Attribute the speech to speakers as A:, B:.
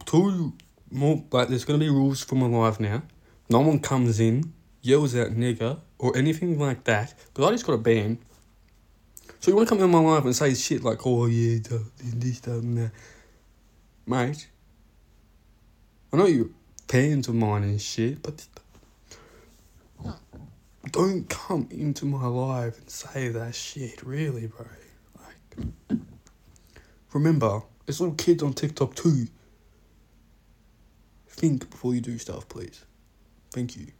A: 2 more, like, there's gonna be rules for my live now. No one comes in, yells out nigger, or anything like that, because I just got a ban. So you want to come in my live and say shit like, oh yeah, this, that, and that. Mate, I know you're fans of mine and shit, but don't come into my live and say that shit, really, bro. Like, remember, there's little kids on TikTok too. Think before you do stuff, please. Thank you.